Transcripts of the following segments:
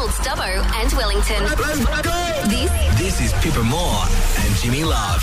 Stubbo and Wellington. Let's go! This is Pippa Moore and Jimmy Love.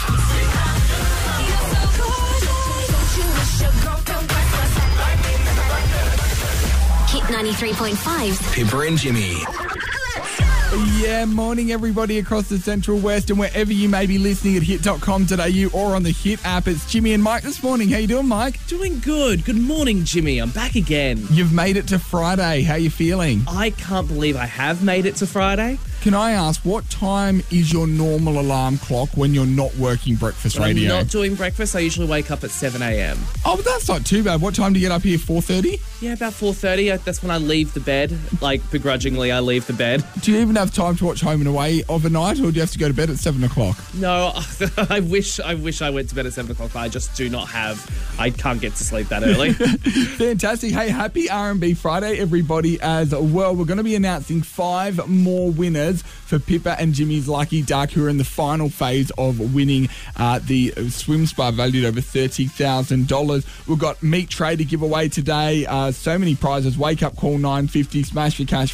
Hit 93.5. Pippa and Jimmy. Yeah, morning everybody across the Central West and wherever you may be listening at hit.com.au or on the Hit app. It's Jimmy and Mike this morning. How you doing, Mike? Doing good. Good morning, Jimmy. I'm back again. You've made it to Friday. How you feeling? I can't believe I have made it to Friday. Can I ask, what time is your normal alarm clock when you're not working breakfast When radio? I'm not doing breakfast. I usually wake up at 7 a.m. Oh, but that's not too bad. What time do you get up here? 4:30? Yeah, about 4:30. That's when I leave the bed. Like, begrudgingly, I leave the bed. Do you even have time to watch Home and Away overnight, or do you have to go to bed at 7 o'clock? No, I wish I went to bed at 7 o'clock, but I just do not have. I can't get to sleep that early. Fantastic. Hey, happy R&B Friday, everybody, as well. We're going to be announcing 5 more winners for Pippa and Jimmy's Lucky Duck, who are in the final phase of winning the swim spa valued over $30,000. We've got Meat Tray to give away today. So many prizes. Wake Up Call $950, Smash for Cash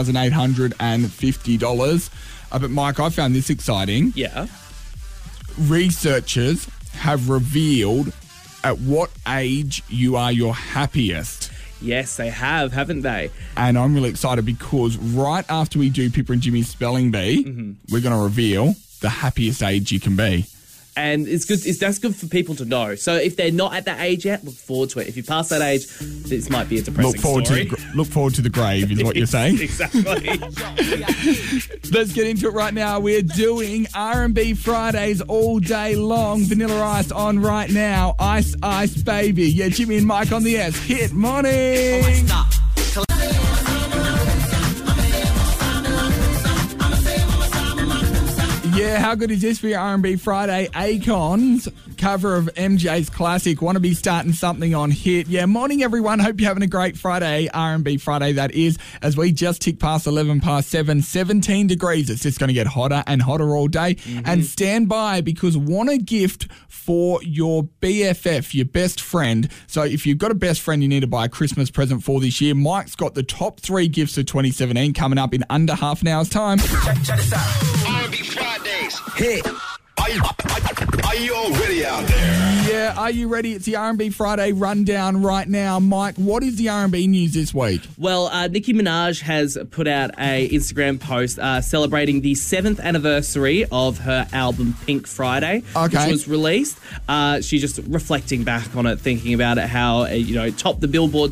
$5,850. But Mike, I found this exciting. Yeah. Researchers have revealed at what age you are your happiest. Yes, they have, haven't they? And I'm really excited because right after we do Pippa and Jimmy's Spelling Bee, we're going to reveal the happiest age you can be. And it's good. That's good for people to know. So if they're not at that age yet, look forward to it. If you pass that age, this might be a depressing story. Look forward to the grave is what you're saying. Exactly. Let's get into it right now. We're doing R&B Fridays all day long. Vanilla Ice on right now. Ice, Ice, Baby. Yeah, Jimmy and Mike on the S. Hit morning. Yeah, how good is this for your R&B Friday? Akon's cover of MJ's classic, Wanna Be Starting Something on Hit. Yeah, morning everyone. Hope you're having a great Friday, R&B Friday that is, as we just tick past 11 past 7, 17 degrees. It's just going to get hotter and hotter all day. And stand by because want a gift for your BFF, your best friend. So if you've got a best friend you need to buy a Christmas present for this year, Mike's got the top 3 gifts of 2017 coming up in under half an hour's time. Check this out. R&B Fridays. Hit. Are you all ready out there? Yeah, are you ready? It's the R&B Friday rundown right now. Mike, what is the R&B news this week? Well, Nicki Minaj has put out a Instagram post celebrating the 7th anniversary of her album Pink Friday, which was released. She's just reflecting back on it, thinking about it, how topped the Billboard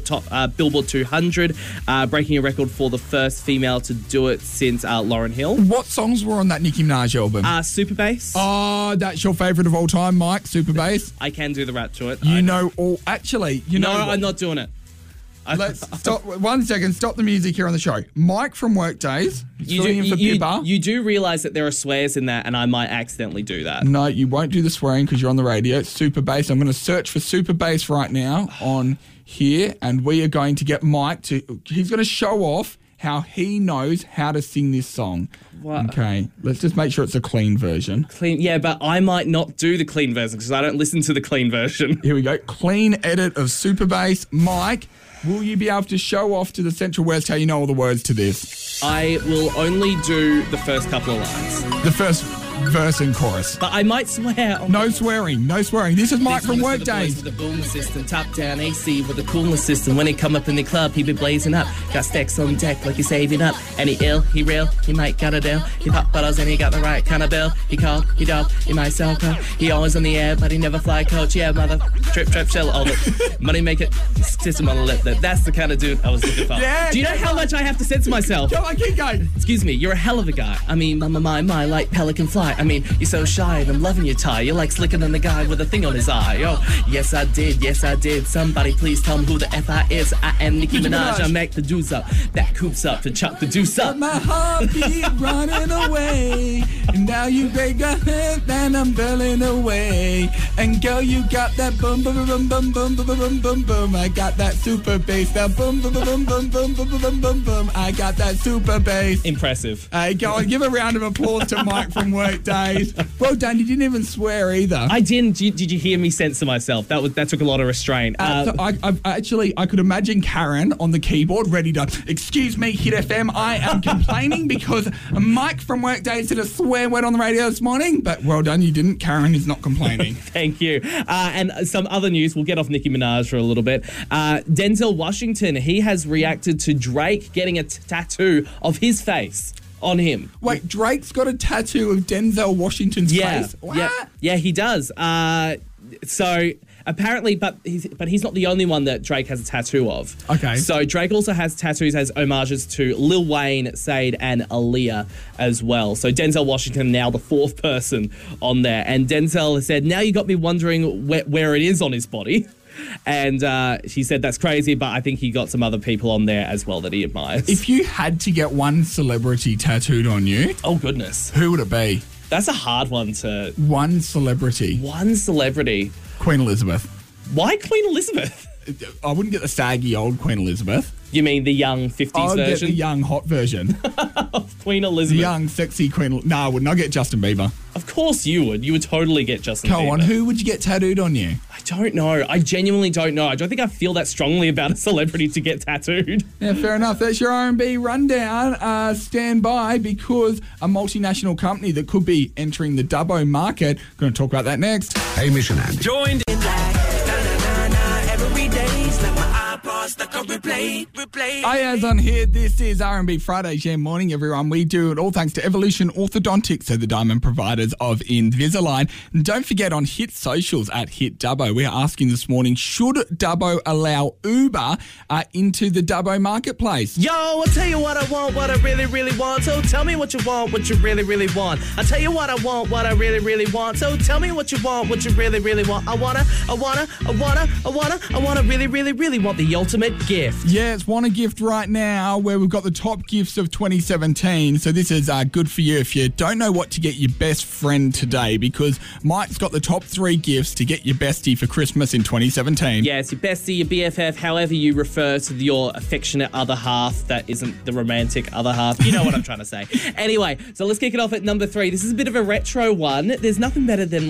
200, breaking a record for the first female to do it since Lauryn Hill. What songs were on that Nicki Minaj album? Super Bass. Oh, that's your favourite of all time, Mike, Super Bass. I can do the rap to it. You know all... Actually, you know... No, I'm not doing it. Let's stop. 1 second. Stop the music here on the show. Mike from Workdays. You do realise that there are swears in that, and I might accidentally do that. No, you won't do the swearing because you're on the radio. It's Super Bass. I'm going to search for Super Bass right now on here, and we are going to get Mike to... He's going to show off how he knows how to sing this song. What? Okay, let's just make sure it's a clean version. Clean, yeah, but I might not do the clean version because I don't listen to the clean version. Here we go. Clean edit of Super Bass. Mike, will you be able to show off to the Central West how you know all the words to this? I will only do the first couple of lines. The first verse and chorus. But I might swear. No swearing. No swearing. This is Mike from Workdays. The boom system, top down AC with the coolness system. When he come up in the club, he be blazing up. Got stacks on deck like he's saving up. And he ill, he real, he might got a deal. He pop bottles and he got the right kind of bill. He called, he dog, he might sell coke. He always on the air, but he never fly coach. Yeah, mother, trip, shell, all it. Money make it, system on the lip. That's the kind of dude I was looking for. Yeah, do you know how much I have to censor myself? Come on, keep going. Excuse me, you're a hell of a guy. I mean, my, like pelican fly. I mean, you're so shy and I'm loving your tie. You're like slicker than the guy with a thing on his eye. Oh, yes I did. Somebody please tell me who the F I is. I am Nicki Minaj. I make the juice up, that coops up to chop the deuce up. My heart keep running away, and now you break a hand, and I'm burning away. And girl, you got that boom, boom, boom, boom, boom, boom, boom, boom, boom. I got that super bass, that boom, boom, boom, boom, boom, boom, boom, boom, boom. I got that super bass. Impressive. Hey, go on, give a round of applause to Mike from Workdays. work days. Well done. You didn't even swear either. I didn't. Did you hear me censor myself? That took a lot of restraint. So I could imagine Karen on the keyboard ready to, excuse me, Hit FM, I am complaining because Mike from Workday said a swear word on the radio this morning, but well done, you didn't. Karen is not complaining. Thank you. And some other news, we'll get off Nicki Minaj for a little bit. Denzel Washington, he has reacted to Drake getting a tattoo of his face on him. Wait, Drake's got a tattoo of Denzel Washington's face? What? Yeah, he does. So apparently, but he's not the only one that Drake has a tattoo of. Okay. So Drake also has tattoos as homages to Lil Wayne, Sade, and Aaliyah as well. So Denzel Washington now the fourth person on there. And Denzel said, now you got me wondering where it is on his body. And she said that's crazy, but I think he got some other people on there as well that he admires. If you had to get one celebrity tattooed on you, oh goodness, who would it be? That's a hard one to... One celebrity. Queen Elizabeth. Why Queen Elizabeth? I wouldn't get the saggy old Queen Elizabeth. You mean the young 50s I'd version? get the young hot version. Of Queen Elizabeth. The young sexy Queen. No, I wouldn't. I'd get Justin Bieber. Of course you would. You would totally get Justin Bieber. Come on, who would you get tattooed on you? I don't know. I genuinely don't know. I don't think I feel that strongly about a celebrity to get tattooed. Yeah, fair enough. That's your R&B rundown. Stand by because a multinational company that could be entering the Dubbo market. Going to talk about that next. Hamish and Andy. Joined Ayaz on here. This is R&B Fridays. Yeah, morning, everyone. We do it all thanks to Evolution Orthodontics, so the diamond providers of Invisalign. And don't forget on Hit Socials at Hit Dubbo, we're asking this morning, should Dubbo allow Uber into the Dubbo marketplace? Yo, I'll tell you what I want, what I really, really want. So tell me what you want, what you really, really want. I'll tell you what I want, what I really, really want. So tell me what you want, what you really, really want. I wanna really, really, really want the ultimate gift. Yeah, it's Want a Gift right now where we've got the top gifts of 2017. So this is good for you if you don't know what to get your best friend today, because Mike's got the top 3 gifts to get your bestie for Christmas in 2017. Yeah, it's your bestie, your BFF, however you refer to your affectionate other half that isn't the romantic other half. You know what I'm trying to say. Anyway, so let's kick it off at number 3. This is a bit of a retro one. There's nothing better than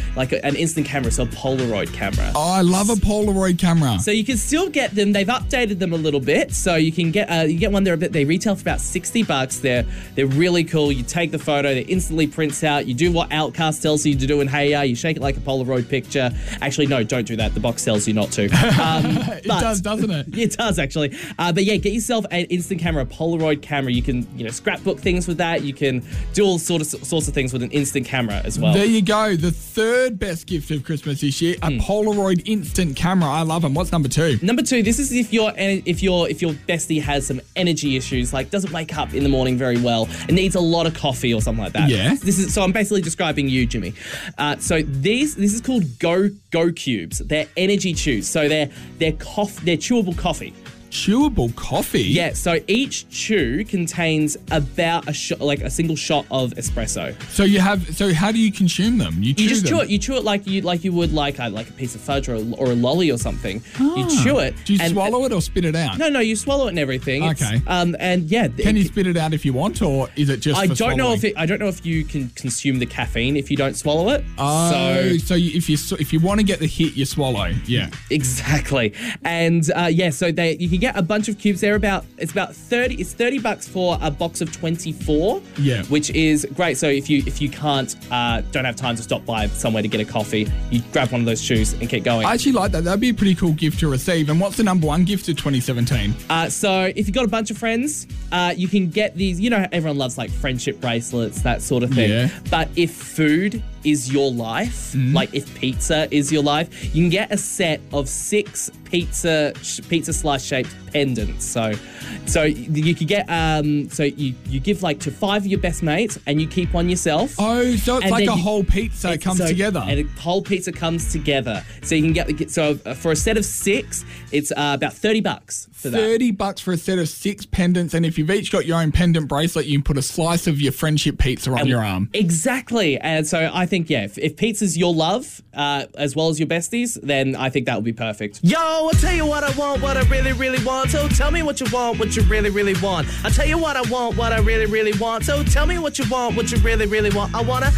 an instant camera, so a Polaroid camera. Oh, I love a Polaroid camera. So you can still get them. They've updated them a little bit, so you can get one. They retail for about $60. They're really cool. You take the photo, it instantly prints out. You do what Outcast tells you to do in Hey Ya. You shake it like a Polaroid picture. Actually, no, don't do that. The box tells you not to. It does, doesn't it? It does actually. But yeah, get yourself an instant camera, a Polaroid camera. You can scrapbook things with that. You can do all sorts of things with an instant camera as well. There you go. The third best gift of Christmas this year, a Polaroid instant camera. I love them. What's number 2? Number 2, this is if your bestie has some energy issues, like doesn't wake up in the morning very well and needs a lot of coffee or something like that. Yeah. So I'm basically describing you, Jimmy. So this is called Go Cubes. They're energy chews. So they're chewable coffee. Chewable coffee? Yeah, so each chew contains about a single shot of espresso. So how do you consume them? You just chew it. You chew it like you would like a piece of fudge or a lolly or something. You chew it. Do you swallow it or spit it out? No, you swallow it and everything. Okay. And yeah. Can you spit it out if you want, or is it just? I don't know if you can consume the caffeine if you don't swallow it. Oh, so if you want to get the hit, you swallow. Yeah. Exactly. And so you can get a bunch of cubes. It's about 30. It's $30 for a box of 24. Yeah, which is great. So if you don't have time to stop by somewhere to get a coffee, you grab one of those chews and keep going. I actually like that. That'd be a pretty cool gift to receive. And what's the number 1 gift of 2017? So if you've got a bunch of friends, you can get these. Everyone loves like friendship bracelets, that sort of thing. Yeah. But if food is your life, like if pizza is your life, you can get a set of 6 pizza slice shaped pendants. So you could get you give like to 5 of your best mates and you keep one yourself. Oh, so it's like a whole pizza comes together. And a whole pizza comes together. So you can get for a set of 6, it's about $30 for that. $30 for a set of 6 pendants, and if you've each got your own pendant bracelet, you can put a slice of your friendship pizza on your arm. Exactly. And so I think, if pizza's your love, as well as your besties, then I think that would be perfect. Yo, I'll tell you what I want, what I really, really want. So tell me what you want, what you really, really want. I'll tell you what I want, what I really, really want. So tell me what you want, what you really, really want. I wanna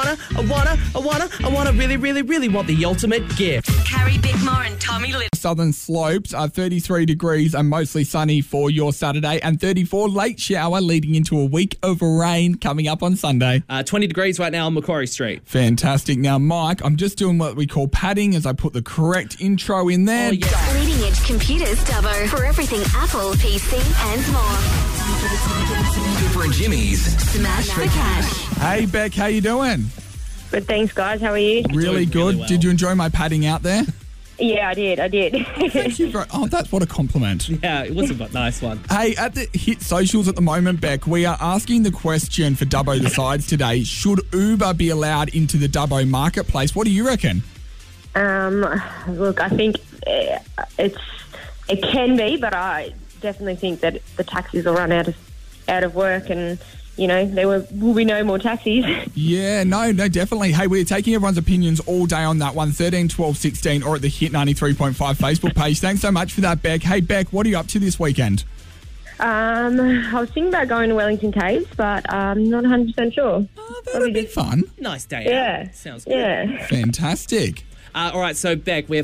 really, really, really want the ultimate gift. Carrie Bickmore and Tommy Little. Southern slopes are 33 degrees and mostly sunny for your Saturday, and 34 late shower leading into a week of rain coming up on Sunday. 20 degrees right now on Macquarie Street. Fantastic. Now, Mike, I'm just doing what we call padding as I put the correct intro in there. Oh, yeah. Leading Edge Computers, Dubbo. For everything Apple, PC and more. Pippa and Jimmy's Smash for cash. Hey, Beck, how you doing? Good, thanks, guys. How are you? Really good. really well. Did you enjoy my padding out there? Yeah, I did. Thank you very. Oh, that's what a compliment. Yeah, it was a nice one. Hey, at the Hit Socials at the moment, Beck, we are asking the question for Dubbo the Sides today. Should Uber be allowed into the Dubbo marketplace? What do you reckon? Look, I think it can be, but I definitely think that the taxis will run out of work, and there will be no more taxis. Yeah, no, definitely. Hey, we're taking everyone's opinions all day on that one, 13, 12, 16, or at the Hit 93.5 Facebook page. Thanks so much for that, Beck. Hey, Beck, what are you up to this weekend? I was thinking about going to Wellington Caves, but I'm not 100% sure. Oh, that'd be fun. Nice day Yeah. out. Sounds good. Yeah. Fantastic. All right, so Beck, we have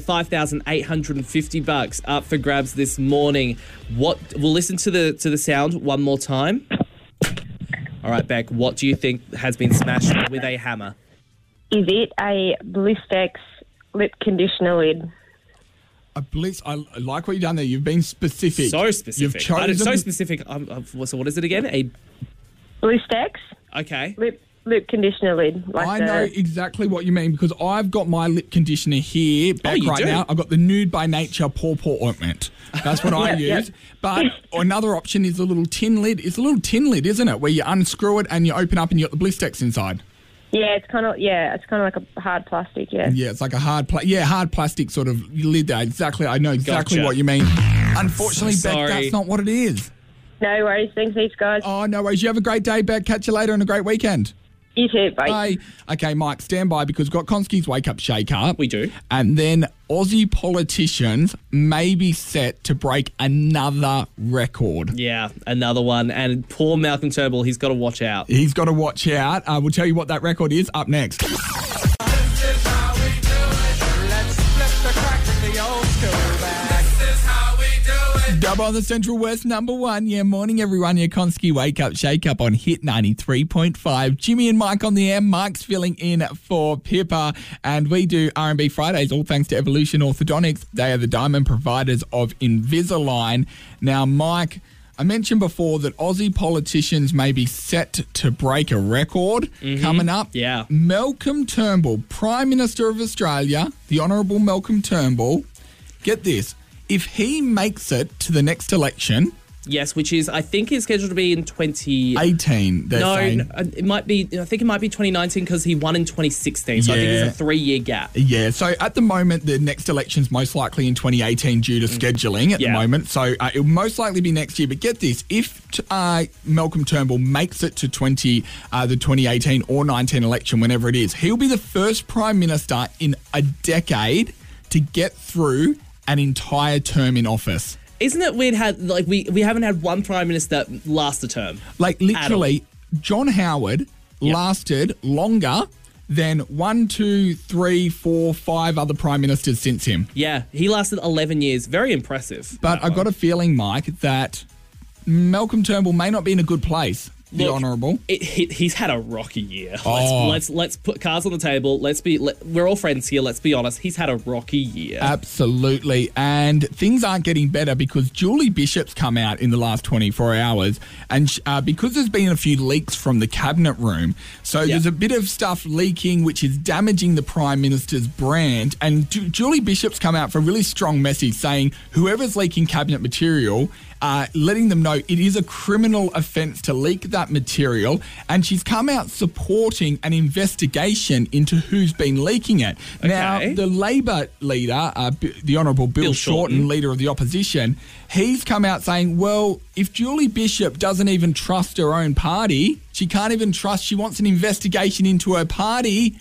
$5,850 up for grabs this morning. We'll listen to the sound one more time. All right, Beck, what do you think has been smashed with a hammer? Is it a Blistex lip conditioner lid? A Blitz. I like what you've done there. You've been specific. So specific. You've chosen. So specific. So what is it again? A Blistex okay. lip conditioner lid. I know exactly what you mean because I've got my lip conditioner here back you right do? now. I've got the Nude by Nature Paw ointment. That's what I use. Yep. But another option is a little tin lid. It's a little tin lid, isn't it? Where you unscrew it and you open up and you got the Blistex inside. Yeah, it's kind of like a hard plastic. Yeah. Yeah, it's like a hard plastic sort of lid there. Exactly. I know exactly Gotcha. what you mean. Unfortunately, So Beck, sorry. that's not what it is. No worries. Thanks heaps, guys. Oh, no worries. You have a great day, Beck. Catch you later and a great weekend. You too. Bye. Bye. Okay, Mike, stand by because we've got Konski's Wake Up Shake Up. We do. And then Aussie politicians may be set to break another record. Yeah, another one. And poor Malcolm Turnbull, he's got to watch out. He's got to watch out. We'll tell you what that record is up next. Dub on the Central West, number one. Yeah, morning, everyone. Your Konski Wake Up Shake Up on Hit 93.5. Jimmy and Mike on the air. Mike's filling in for Pippa. And we do R&B Fridays, all thanks to Evolution Orthodontics. They are the diamond providers of Invisalign. Now, Mike, I mentioned before that Aussie politicians may be set to break a record coming up. Yeah. Malcolm Turnbull, Prime Minister of Australia, the Honourable Malcolm Turnbull, get this, if he makes it to the next election... Yes, which is, I think is scheduled to be in 18, they're saying. It might be, I think it might be 2019 because he won in 2016. So I think there's a 3-year gap. Yeah, so at the moment, the next election's most likely in 2018 due to scheduling at the moment. So it'll most likely be next year. But get this, if Malcolm Turnbull makes it to the 2018 or 19 election, whenever it is, he'll be the first Prime Minister in a decade to get through an entire term in office. Isn't it weird how, like, we haven't had one Prime Minister last a term? Like, literally, John Howard lasted longer than 1, 2, 3, 4, 5 other Prime Ministers since him. Yeah, he lasted 11 years. Very impressive. But I've got a feeling, Mike, that Malcolm Turnbull may not be in a good place. The Look, Honourable. He's had a rocky year. Oh. Let's put cards on the table. We're all friends here. Let's be honest. He's had a rocky year. Absolutely. And things aren't getting better because Julie Bishop's come out in the last 24 hours. And because there's been a few leaks from the cabinet room, so there's a bit of stuff leaking which is damaging the Prime Minister's brand. And Julie Bishop's come out for a really strong message saying whoever's leaking cabinet material, letting them know it is a criminal offence to leak that material, and she's come out supporting an investigation into who's been leaking it. Okay. Now, the Labor leader, the Honourable Bill Shorten, leader of the opposition, he's come out saying, well, if Julie Bishop doesn't even trust her own party, she can't even trust, she wants an investigation into her party,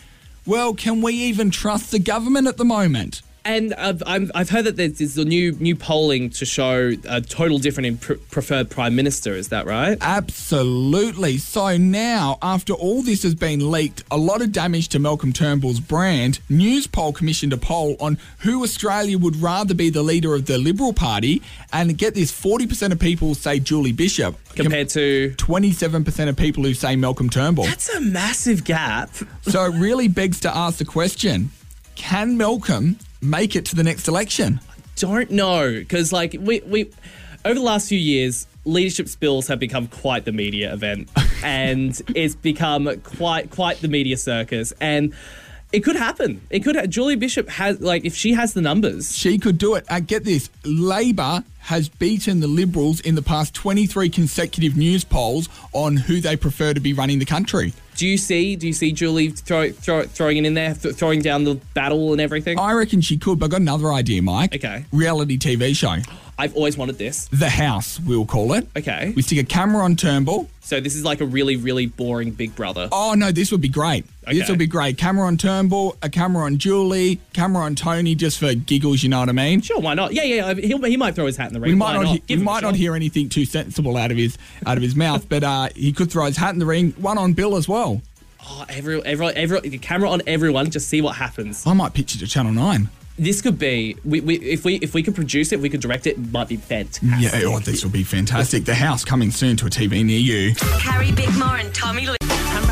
well, can we even trust the government at the moment? And I've heard that there's a new polling to show a total different in preferred Prime Minister. Is that right? Absolutely. So now, after all this has been leaked, a lot of damage to Malcolm Turnbull's brand, Newspoll commissioned a poll on who Australia would rather be the leader of the Liberal Party. And get this, 40% of people say Julie Bishop. Compared to 27% of people who say Malcolm Turnbull. That's a massive gap. So it really begs to ask the question, can Malcolm make it to the next election? Don't know, because like we over the last few years, leadership spills have become quite the media event, and it's become quite the media circus, and it could happen. It could. Julie Bishop has, like, if she has the numbers, she could do it. Get this, Labor has beaten the Liberals in the past 23 consecutive news polls on who they prefer to be running the country. Do you see Julie throwing it in there, throwing down the battle and everything? I reckon she could, but I've got another idea, Mike. Okay. Reality TV show. I've always wanted this. The House, we'll call it. Okay. We stick a camera on Turnbull. So this is like a really, really boring Big Brother. Oh, no, this would be great. Okay. This would be great. Camera on Turnbull, a camera on Julie, camera on Tony, just for giggles, you know what I mean? Sure, why not? Yeah. He might throw his hat in the ring. We might not hear anything too sensible out of his mouth, but he could throw his hat in the ring. One on Bill as well. Oh, every camera on everyone. Just see what happens. I might pitch it to Channel 9. This could be if we could produce it, we could direct it. It might be fantastic. Yeah, this will be fantastic. The House coming soon to a TV near you. Carrie Bickmore and Tommy Lee.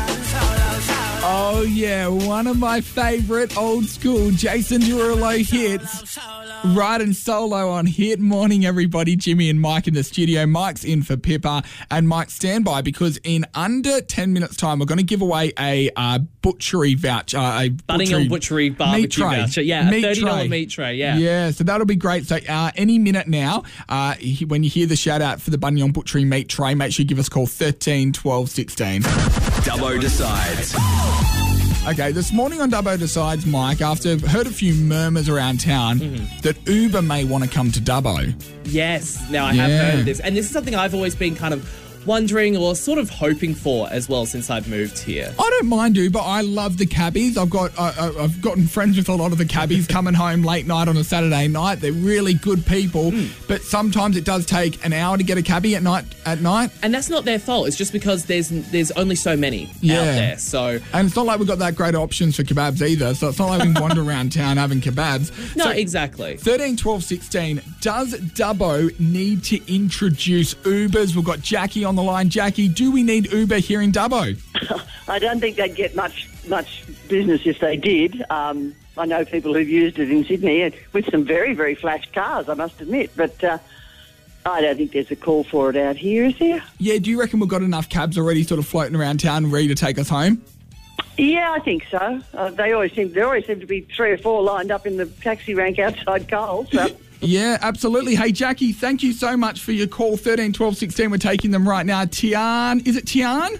Oh yeah, one of my favourite old school Jason Derulo hits. Riding solo on Hit. Morning, everybody. Jimmy and Mike in the studio. Mike's in for Pippa. And Mike, stand by, because in under 10 minutes' time, we're going to give away a butchery voucher. Bunninghill Butchery barbecue voucher. Yeah, a $30 meat tray. Yeah. Yeah, so that'll be great. So any minute now, when you hear the shout out for the Bunninghill Butchery meat tray, make sure you give us a call 13 12 16. Dubbo decides. Okay, this morning on Dubbo Decides, Mike, after I've heard a few murmurs around town that Uber may want to come to Dubbo. Yes, now I have heard of this. And this is something I've always been kind of wondering or sort of hoping for as well since I've moved here. I don't mind Uber. I love the cabbies. I've gotten friends with a lot of the cabbies coming home late night on a Saturday night. They're really good people, but sometimes it does take an hour to get a cabbie at night. And that's not their fault. It's just because there's only so many out there. So, and it's not like we've got that great options for kebabs either. So it's not like we can wander around town having kebabs. No, so, exactly. 13 12 16. Does Dubbo need to introduce Ubers? We've got Jackie on the line. Jackie, do we need Uber here in Dubbo? I don't think they'd get much business if they did. I know people who've used it in Sydney with some very, very flash cars, I must admit. But I don't think there's a call for it out here, is there? Yeah, do you reckon we've got enough cabs already sort of floating around town ready to take us home? Yeah, I think so. There always seem to be 3 or 4 lined up in the taxi rank outside Coles. So. Yeah, absolutely. Hey, Jackie, thank you so much for your call. 13 12 16. We're taking them right now. Tian, is it Tian?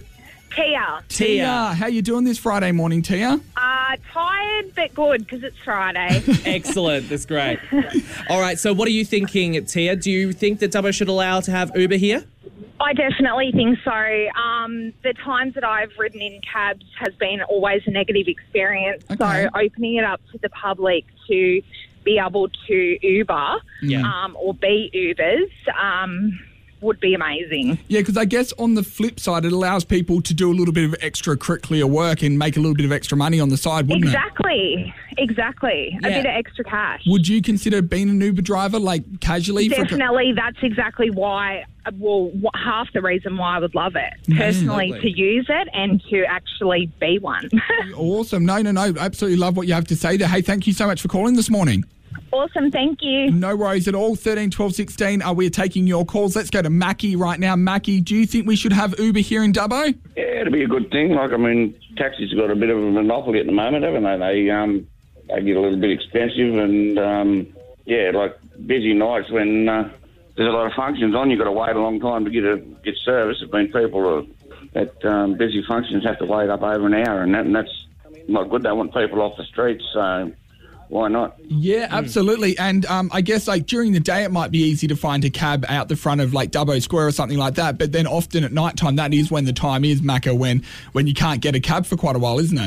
Tia. How you doing this Friday morning, Tia? Tired but good because it's Friday. Excellent. That's great. All right. So what are you thinking, Tia? Do you think that Dubbo should allow to have Uber here? I definitely think so. The times that I've ridden in cabs has been always a negative experience. Okay. So opening it up to the public to be able to Uber or be Ubers would be amazing. Yeah, because I guess on the flip side, it allows people to do a little bit of extracurricular work and make a little bit of extra money on the side, wouldn't it? Exactly. A Yeah. bit of extra cash. Would you consider being an Uber driver, like, casually? Definitely. That's exactly why, half the reason why I would love it. Personally, lovely. to use it and to actually be one. Awesome. No. Absolutely love what you have to say there. Hey, thank you so much for calling this morning. Awesome. Thank you. No worries at all. 13 12 16. We're taking your calls. Let's go to Mackie right now. Mackie, do you think we should have Uber here in Dubbo? Yeah, it'd be a good thing. Taxis have got a bit of a monopoly at the moment, haven't they? They get a little bit expensive and, busy nights when there's a lot of functions on, you've got to wait a long time to get service. There's been people at busy functions have to wait up over an hour, and that's not good. They want people off the streets, so why not? Yeah, absolutely. And I guess during the day it might be easy to find a cab out the front of Dubbo Square or something like that, but then often at night time, that is when the time is, Macca, when you can't get a cab for quite a while, isn't it?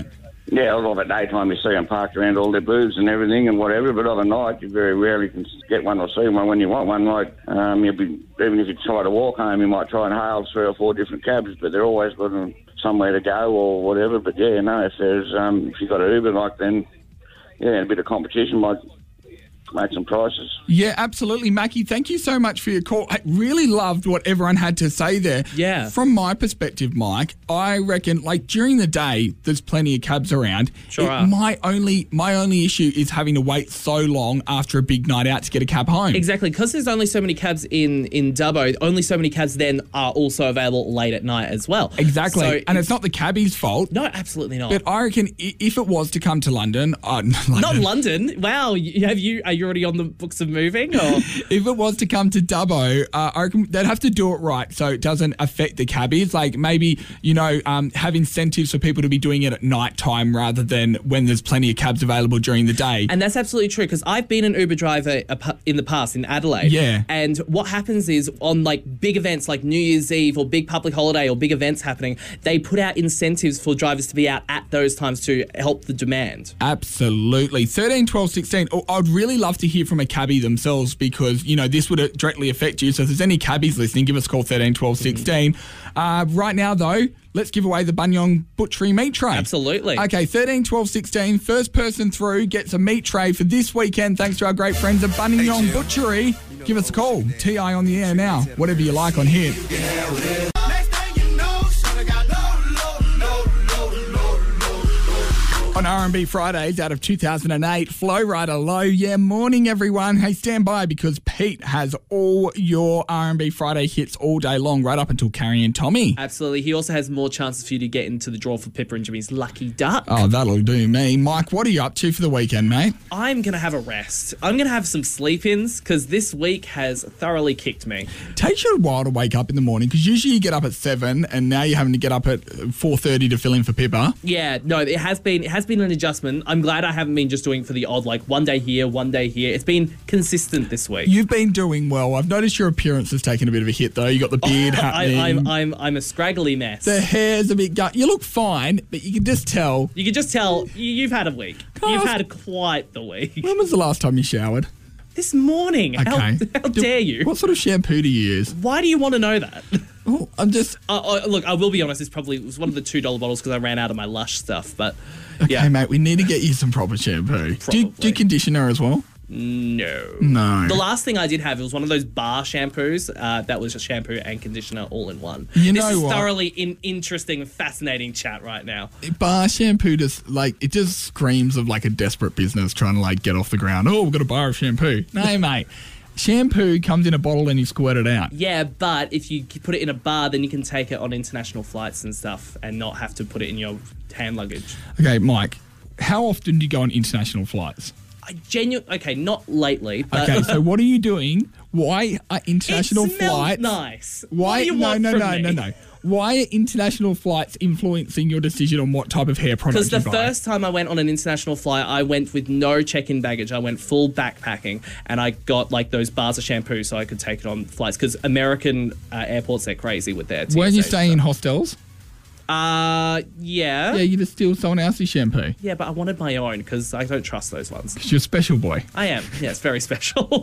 Yeah, although at daytime you see them parked around all their booths and everything and whatever, but overnight you very rarely can get one or see one when you want one. Like, you'll be, even if you try to walk home, you might try and hail 3 or 4 different cabs, but they're always got somewhere to go or whatever. But yeah, no, if you've got an Uber, like, then, yeah, a bit of competition might make some prices. Yeah, absolutely. Mackie, thank you so much for your call. I really loved what everyone had to say there. Yeah. From my perspective, Mike, I reckon, like, during the day, there's plenty of cabs around. Sure are. My only issue is having to wait so long after a big night out to get a cab home. Exactly, because there's only so many cabs in Dubbo, only so many cabs then are also available late at night as well. Exactly. So and it's not the cabbie's fault. No, absolutely not. But I reckon if it was to come to London... Not London. Wow. Are you already on the books of moving? Or if it was to come to Dubbo, I reckon they'd have to do it right so it doesn't affect the cabbies. Like maybe, have incentives for people to be doing it at night time rather than when there's plenty of cabs available during the day. And that's absolutely true, because I've been an Uber driver in the past in Adelaide. Yeah. And what happens is on like big events like New Year's Eve or big public holiday or big events happening, they put out incentives for drivers to be out at those times to help the demand. Absolutely. 13, 12, 16. Oh, I'd really love to hear from a cabbie themselves because, this would directly affect you. So if there's any cabbies listening, give us a call 13, 12, 16. Right now, though, let's give away the Bunyong Butchery meat tray. Absolutely. Okay, 13, 12, 16. First person through gets a meat tray for this weekend thanks to our great friends at Bunyong Butchery. Give us a call. TI on the air now. Whatever you like on Hit. On R&B Fridays out of 2008, Flow Rider Low. Yeah, morning everyone. Hey, stand by because Pete has all your R&B Friday hits all day long, right up until Carrie and Tommy. Absolutely. He also has more chances for you to get into the draw for Pippa and Jimmy's Lucky Duck. Oh, that'll do me. Mike, what are you up to for the weekend, mate? I'm going to have a rest. I'm going to have some sleep-ins because this week has thoroughly kicked me. It takes you a while to wake up in the morning because usually you get up at 7 and now you're having to get up at 4:30 to fill in for Pippa. Yeah, no, it has been an adjustment. I'm glad I haven't been just doing it for the odd, like one day here, one day here. It's been consistent this week. You've been doing well. I've noticed your appearance has taken a bit of a hit though. You got the beard happening. I'm a scraggly mess. The hair's a bit gut. You look fine, but you can just tell. You can just tell you've had a week. You've had quite the week. When was the last time you showered? This morning. Okay. How dare you? What sort of shampoo do you use? Why do you want to know that? Oh, I'm just... look, I will be honest, it was one of the $2 bottles because I ran out of my Lush stuff, but... Okay, yeah. mate, we need to get you some proper shampoo. Do you conditioner as well? No. No. The last thing I did have, it was one of those bar shampoos that was just shampoo and conditioner all in one. You this know is what? thoroughly interesting and fascinating chat right now. Bar shampoo it just screams of like a desperate business trying to like get off the ground. Oh, we've got a bar of shampoo. No, mate. Shampoo comes in a bottle and you squirt it out. Yeah, but if you put it in a bar, then you can take it on international flights and stuff and not have to put it in your hand luggage. Okay, Mike, how often do you go on international flights? Okay, not lately. But okay, so what are you doing? Why are international it smells flights nice. Why? What do you want from me? No. Why are international flights influencing your decision on what type of hair products you buy? Because the first time I went on an international flight, I went with no check-in baggage. I went full backpacking, and I got like those bars of shampoo so I could take it on flights. Because American airports, they're crazy with their TSA. Weren't you staying in hostels? Yeah. Yeah, you just steal someone else's shampoo. Yeah, but I wanted my own because I don't trust those ones. Because you're a special boy. I am. Yeah, it's very special.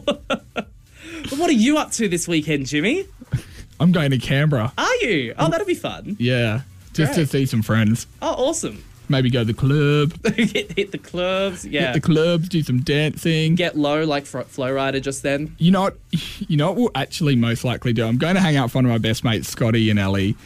But what are you up to this weekend, Jimmy? I'm going to Canberra. Are you? Oh, that'll be fun. Yeah, just to see some friends. Oh, awesome. Maybe go to the club. hit the clubs, yeah. Hit the clubs, do some dancing. Get low like Flow Rider just then. You know what we'll actually most likely do? I'm going to hang out with one of my best mates, Scotty and Ellie.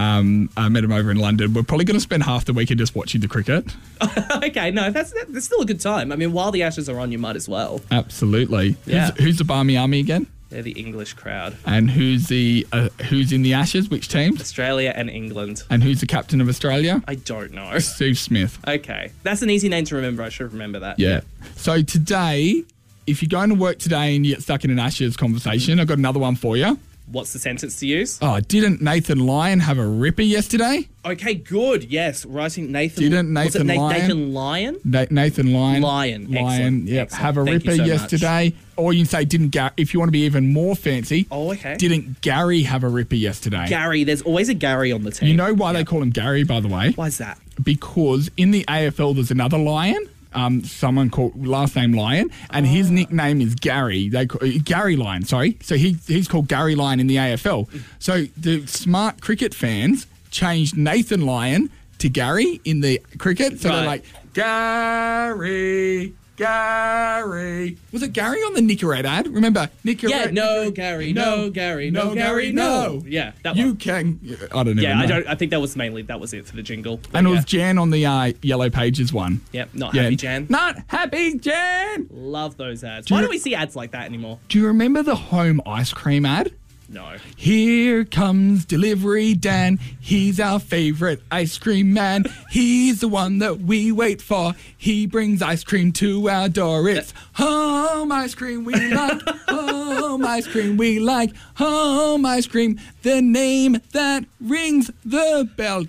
I met him over in London. We're probably going to spend half the weekend just watching the cricket. Okay, no, that's still a good time. I mean, while the Ashes are on, you might as well. Absolutely. Yeah. Who's the Barmy Army again? They're the English crowd. And who's in the Ashes? Which teams? Australia and England. And who's the captain of Australia? I don't know. Steve Smith. Okay. That's an easy name to remember. I should remember that. Yeah. So today, if you're going to work today and you get stuck in an Ashes conversation, I've got another one for you. What's the sentence to use? Oh, didn't Nathan Lyon have a ripper yesterday? Okay, good. Yes, writing Nathan. Didn't Nathan Lyon? Nathan Lyon? Nathan Lyon. Lion. Lyon. Excellent. Yep. Excellent. Have a Thank you ripper so yesterday. Or you can say didn't Gary. If you want to be even more fancy. Oh, okay. Didn't Gary have a ripper yesterday? Gary. There's always a Gary on the team. You know why they call him Gary, by the way? Why is that? Because in the AFL there's another Lion. Someone called last name Lyon, and his nickname is Gary. Gary Lyon, sorry. So he's called Gary Lyon in the AFL. So the smart cricket fans changed Nathan Lyon to Gary in the cricket. So they're like, Gary. Was it Gary on the Nicorette ad? Remember, Nicorette? Yeah, no, Gary, no, Gary, no, Gary, no. Yeah, that one. You can. I don't know. Yeah, I think that was it for the jingle. And it was Jan on the Yellow Pages one. Yep, not happy Jan. Not happy Jan. Love those ads. Why don't we see ads like that anymore? Do you remember the home ice cream ad? No. Here comes Delivery Dan. He's our favourite ice cream man. He's the one that we wait for. He brings ice cream to our door. It's home ice cream we like. Home ice cream we like. Home ice cream, the name that rings the bell.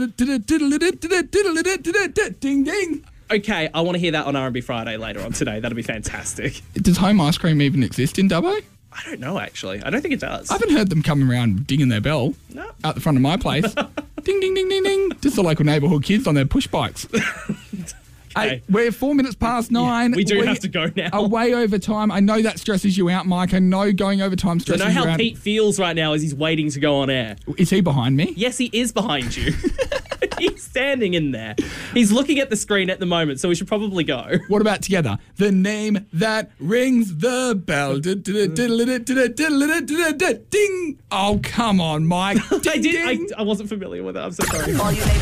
Ding ding. Okay, I want to hear that on R&B Friday later on today. That'll be fantastic. Does home ice cream even exist in Dubbo? I don't know, actually. I don't think it does. I haven't heard them coming around dinging their bell out the front of my place. Ding, ding, ding, ding, ding. Just the local neighbourhood kids on their push bikes. Hey, we're 4 minutes past 9. Yeah, we do have to go now. Are way over time. I know that stresses you out, Mike. I know going over time stresses you out. I know how Pete feels right now as he's waiting to go on air. Is he behind me? Yes, he is behind you. He's standing in there. He's looking at the screen at the moment, so we should probably go. What about together? The name that rings the bell. Ding. Oh, come on, Mike. I wasn't familiar with it. I'm so sorry.